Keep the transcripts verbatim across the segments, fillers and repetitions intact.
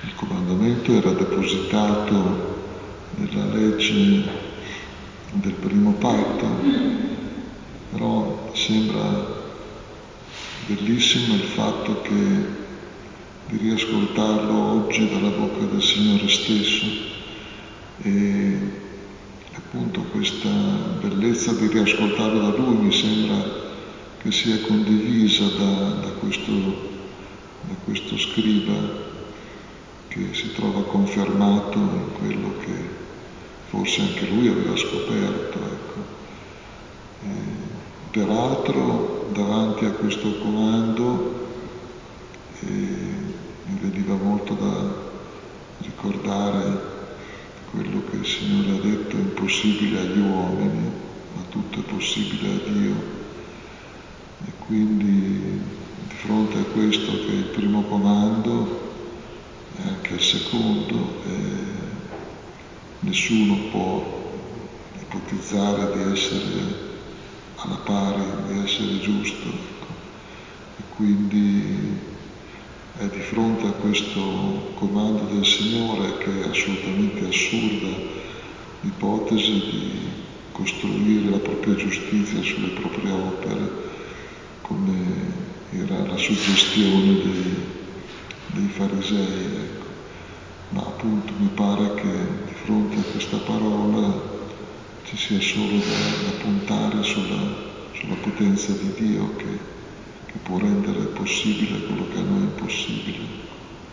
il comandamento era depositato nella legge del primo patto, però sembra bellissimo il fatto che di riascoltarlo oggi dalla bocca del Signore stesso, e appunto questa bellezza di riascoltarlo da Lui mi sembra che sia condivisa da, da, questo, da questo scriba, che si trova confermato in quello che forse anche lui aveva scoperto. Ecco. E, peraltro davanti a questo comando e mi veniva molto da ricordare quello che il Signore ha detto: è impossibile agli uomini, ma tutto è possibile a Dio. E quindi di fronte a questo, che è il primo comando e anche il secondo, eh, nessuno può ipotizzare di essere alla pari, di essere giusto. Ecco. E quindi è di fronte a questo comando del Signore, che è assolutamente assurda l'ipotesi di costruire la propria giustizia sulle proprie opere, come era la suggestione dei, dei farisei. Ecco. Ma appunto mi pare che di fronte a questa parola ci sia solo da, da puntare sulla, sulla potenza di Dio, che, che può rendere possibile quello che a noi è impossibile.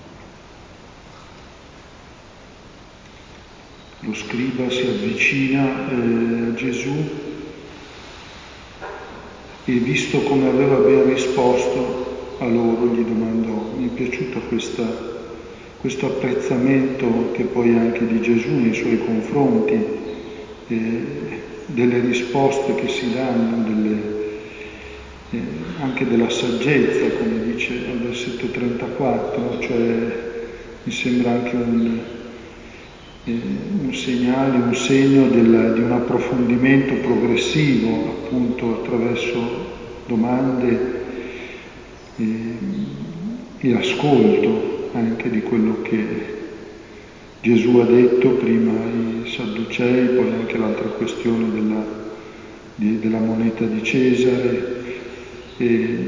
Lo scriba si avvicina eh, a Gesù e, visto come aveva ben risposto a loro, gli domandò. Mi è piaciuto questa, questo apprezzamento che poi anche di Gesù nei suoi confronti, eh, delle risposte che si danno, delle, eh, anche della saggezza, come dice al versetto trentaquattro, cioè mi sembra anche un, eh, un segnale, un segno del, di un approfondimento progressivo, appunto attraverso domande e, e ascolto anche di quello che Gesù ha detto prima ai Sadducei, poi anche l'altra questione della, di, della moneta di Cesare. E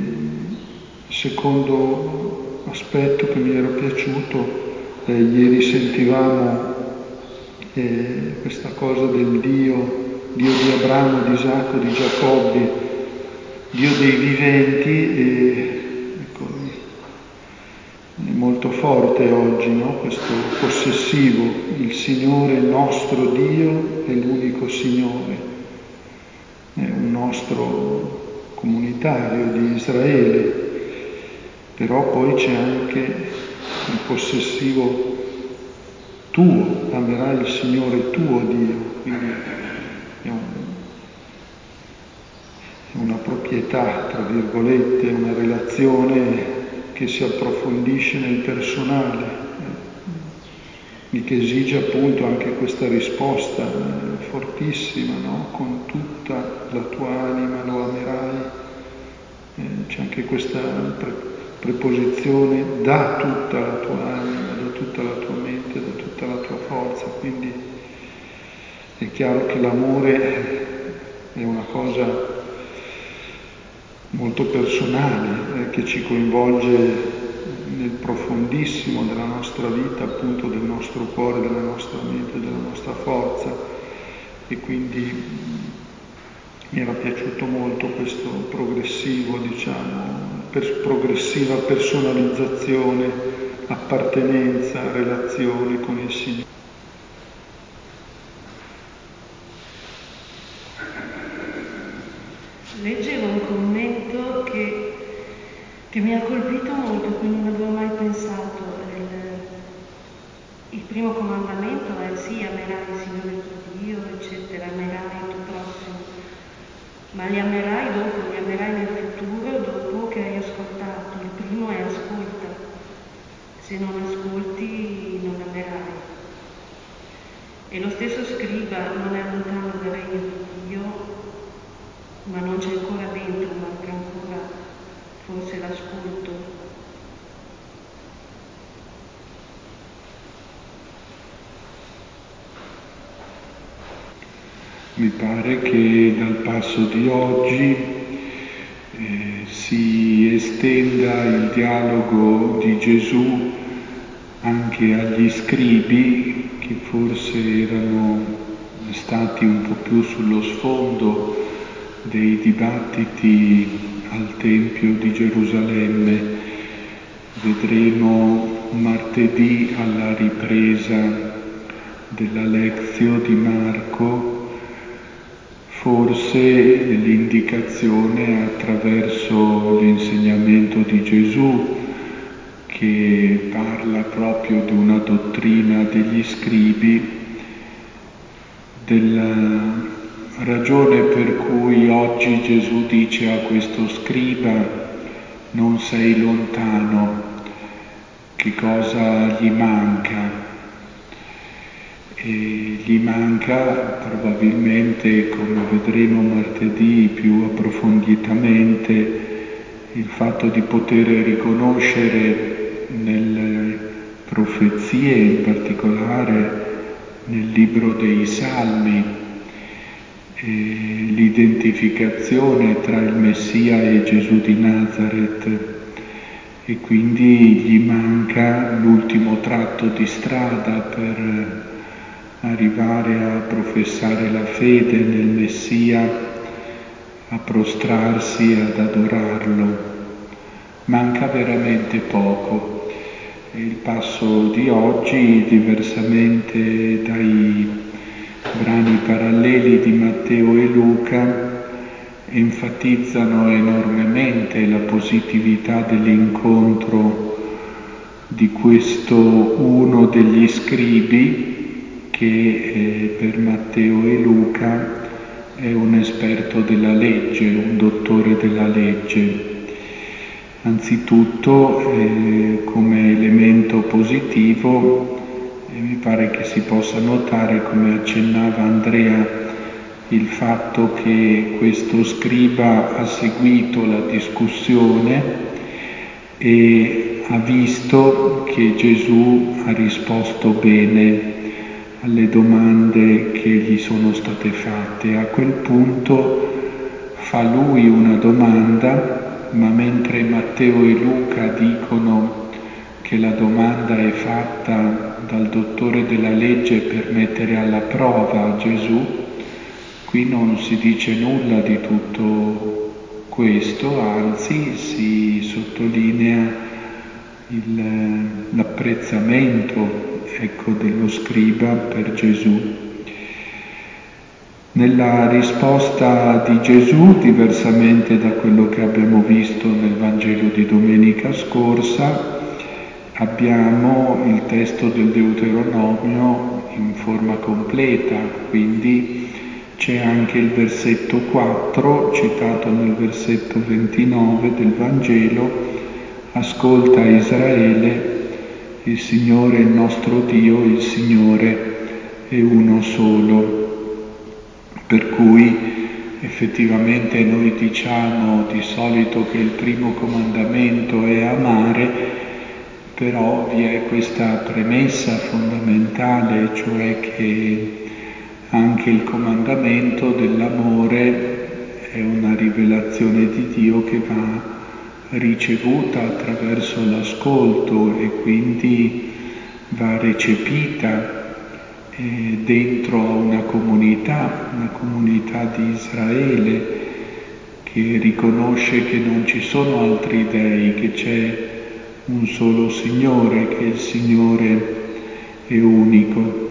secondo aspetto che mi era piaciuto, eh, ieri sentivamo eh, questa cosa del Dio, Dio di Abramo, di Isacco, di Giacobbe, Dio dei viventi, e ecco, è molto forte oggi, no? Questo possessivo, il Signore nostro Dio è l'unico Signore, è un nostro comunitario di Israele, però poi c'è anche il possessivo tuo, amerai il Signore tuo Dio, quindi è, un, è una proprietà, tra virgolette, una relazione che si approfondisce nel personale e che esige appunto anche questa risposta eh, fortissima, no? Con tutta la tua anima lo amerai. Eh, c'è anche questa pre- preposizione da tutta la tua anima, da tutta la tua mente, da tutta la tua forza. Quindi è chiaro che l'amore è una cosa molto personale, eh, che ci coinvolge nel profondissimo della nostra vita, appunto del nostro cuore, della nostra mente, della nostra forza, e quindi mi era piaciuto molto questo progressivo, diciamo, per progressiva personalizzazione, appartenenza, relazione con il Signore. Leggevo un commento che, che mi ha colpito molto, cui non avevo mai pensato. Il, il primo comandamento è sì, amerai il Signore tuo Dio, eccetera, amerai il tuo prossimo, ma li amerai dopo, li amerai nel futuro, dopo che hai ascoltato. Il primo è ascolta, se non ascolti non amerai. E lo stesso scriba non è lontano dal regno di Dio, ma non c'è ancora dentro, manca ancora forse l'ascolto. mi pare che dal passo di oggi eh, si estenda il dialogo di Gesù anche agli scribi, che forse erano stati un po' più sullo sfondo dei dibattiti al Tempio di Gerusalemme. Vedremo martedì alla ripresa della Lectio di Marco forse l'indicazione attraverso l'insegnamento di Gesù, che parla proprio di una dottrina degli scribi, della ragione per cui oggi Gesù dice a questo scriba: non sei lontano, che cosa gli manca? E gli manca probabilmente, come vedremo martedì più approfonditamente, il fatto di poter riconoscere nelle profezie, in particolare nel libro dei Salmi, eh, l'identificazione tra il Messia e Gesù di Nazaret, e quindi gli manca l'ultimo tratto di strada per arrivare a professare la fede nel Messia, a prostrarsi e ad adorarlo. Manca veramente poco. E il passo di oggi, diversamente dai brani paralleli di Matteo e Luca, enfatizzano enormemente la positività dell'incontro di questo uno degli scribi, che eh, per Matteo e Luca è un esperto della legge, un dottore della legge. Anzitutto, eh, come elemento positivo, eh, mi pare che si possa notare, come accennava Andrea, il fatto che questo scriba ha seguito la discussione e ha visto che Gesù ha risposto bene alle domande che gli sono state fatte. A quel punto fa lui una domanda, ma mentre Matteo e Luca dicono che la domanda è fatta dal dottore della legge per mettere alla prova Gesù, qui non si dice nulla di tutto questo, anzi si sottolinea il, l'apprezzamento, ecco, dello scriba per Gesù. Nella risposta di Gesù, diversamente da quello che abbiamo visto nel Vangelo di domenica scorsa, abbiamo il testo del Deuteronomio in forma completa, quindi c'è anche il versetto quattro, citato nel versetto ventinove del Vangelo: ascolta Israele, il Signore il nostro Dio, il Signore è uno solo. Per cui effettivamente noi diciamo di solito che il primo comandamento è amare, però vi è questa premessa fondamentale, cioè che anche il comandamento dell'amore è una rivelazione di Dio che va ricevuta attraverso l'ascolto e quindi va recepita dentro a una comunità, una comunità di Israele, che riconosce che non ci sono altri dei, che c'è un solo Signore, che il Signore è unico.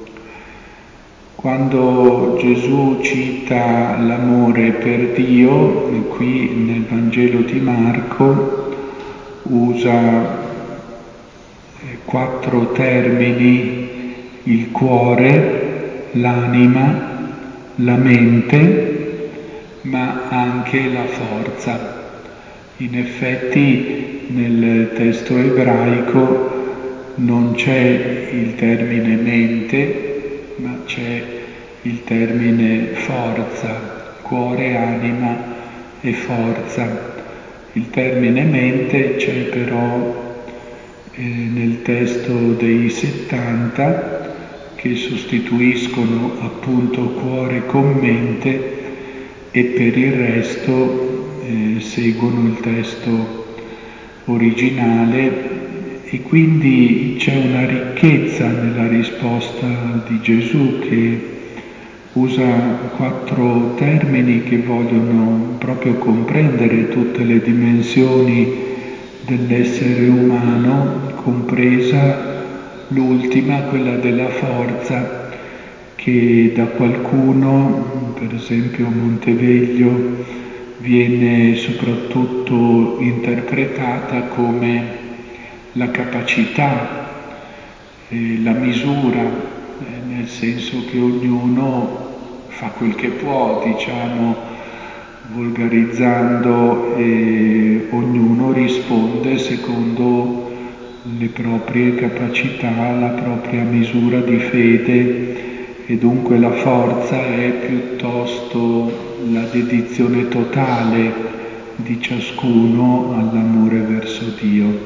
Quando Gesù cita l'amore per Dio, qui nel Vangelo di Marco usa quattro termini: il cuore, l'anima, la mente, ma anche la forza. In effetti nel testo ebraico non c'è il termine mente, ma c'è il termine forza, cuore, anima e forza. Il termine mente c'è però eh, nel testo dei settanta, che sostituiscono appunto cuore con mente e per il resto eh, seguono il testo originale, e quindi c'è una ricchezza nella risposta di Gesù, che usa quattro termini che vogliono proprio comprendere tutte le dimensioni dell'essere umano, compresa l'ultima, quella della forza, che da qualcuno, per esempio a Monteveglio, viene soprattutto interpretata come la capacità, eh, la misura, eh, nel senso che ognuno fa quel che può, diciamo, volgarizzando, e ognuno risponde secondo le proprie capacità, la propria misura di fede, e dunque la forza è piuttosto la dedizione totale di ciascuno all'amore verso Dio.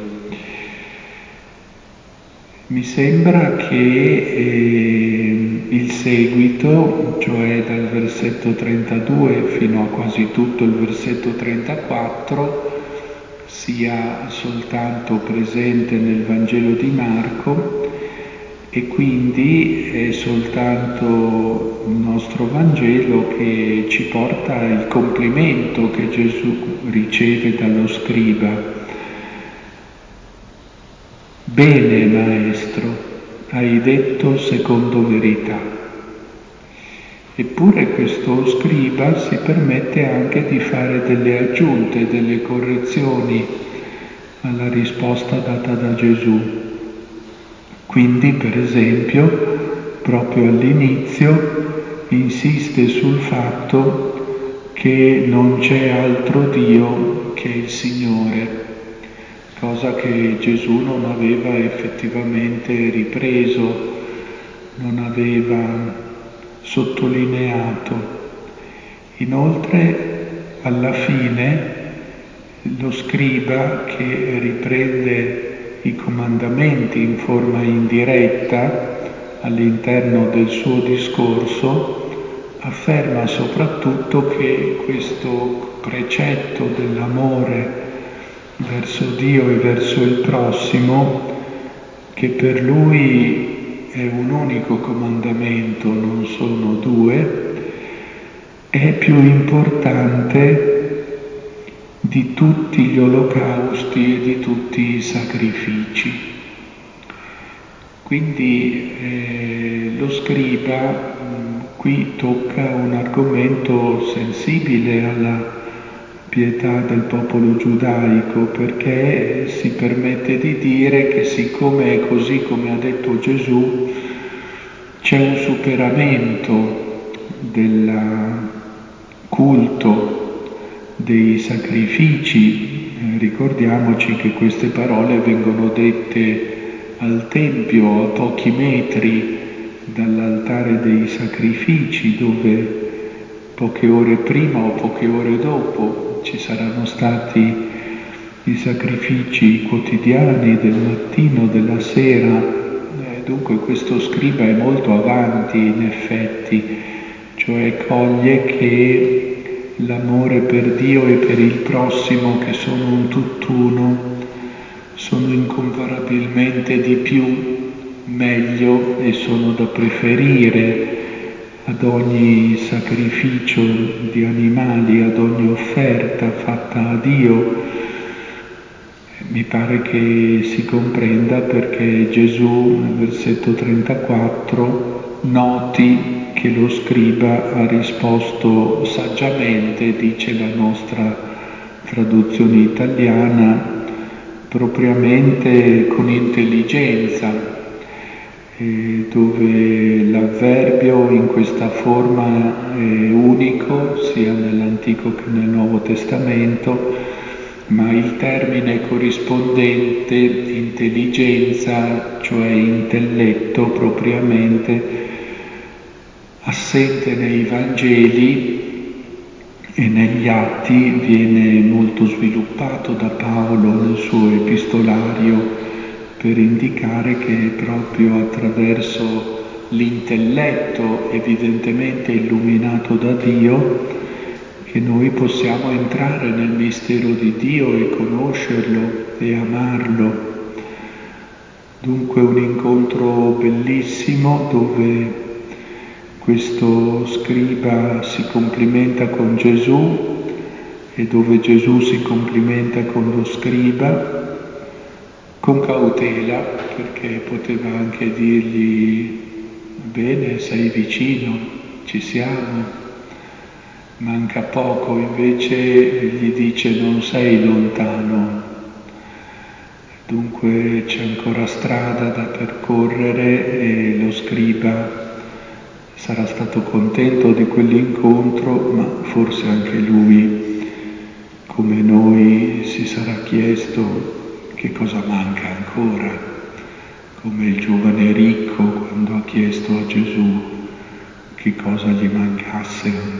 Mi sembra che eh, il seguito, cioè dal versetto trentadue fino a quasi tutto il versetto trentaquattro, sia soltanto presente nel Vangelo di Marco, e quindi è soltanto il nostro Vangelo che ci porta il complimento che Gesù riceve dallo scriba. Bene, maestro, hai detto secondo verità. Eppure questo scriba si permette anche di fare delle aggiunte, delle correzioni alla risposta data da Gesù. Quindi, per esempio, proprio all'inizio insiste sul fatto che non c'è altro Dio che il Signore, cosa che Gesù non aveva effettivamente ripreso, non aveva sottolineato. Inoltre, alla fine, lo scriba, che riprende i comandamenti in forma indiretta all'interno del suo discorso, afferma soprattutto che questo precetto dell'amore verso Dio e verso il prossimo, che per lui è un unico comandamento, non sono due, è più importante di tutti gli olocausti e di tutti i sacrifici. Quindi eh, lo scriba mh, qui tocca un argomento sensibile alla pietà del popolo giudaico, perché si permette di dire che siccome è così come ha detto Gesù, c'è un superamento del culto dei sacrifici. Eh, ricordiamoci che queste parole vengono dette al Tempio, a pochi metri dall'altare dei sacrifici, dove poche ore prima o poche ore dopo ci saranno stati i sacrifici quotidiani del mattino, della sera. Eh, dunque questo scriba è molto avanti in effetti, cioè coglie che l'amore per Dio e per il prossimo, che sono un tutt'uno, sono incomparabilmente di più, meglio, e sono da preferire ad ogni sacrificio di animali, ad ogni offerta fatta a Dio. Mi pare che si comprenda perché Gesù nel versetto trentaquattro noti che lo scriba ha risposto saggiamente, dice la nostra traduzione italiana, propriamente con intelligenza, eh, dove l'avverbio in questa forma è unico sia nell'Antico che nel Nuovo Testamento, ma il termine corrispondente, intelligenza, cioè intelletto propriamente, assente nei Vangeli e negli Atti, viene molto sviluppato da Paolo nel suo epistolario per indicare che è proprio attraverso l'intelletto evidentemente illuminato da Dio, che noi possiamo entrare nel mistero di Dio e conoscerlo e amarlo. Dunque un incontro bellissimo dove questo scriba si complimenta con Gesù e dove Gesù si complimenta con lo scriba, con cautela, perché poteva anche dirgli: bene, sei vicino, ci siamo, manca poco, invece gli dice: non sei lontano. Dunque c'è ancora strada da percorrere e lo scriba sarà stato contento di quell'incontro, ma forse anche lui, come noi, si sarà chiesto che cosa manca ancora, come il giovane ricco quando ha chiesto a Gesù che cosa gli mancasse